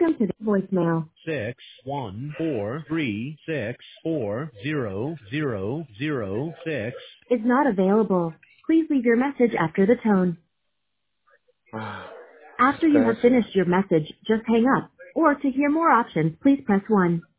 Welcome to the voicemail. 61436400006 Is not available. Please leave your message after the tone. After you have Stress. finished your message, just hang up. Or to hear more options, please press 1.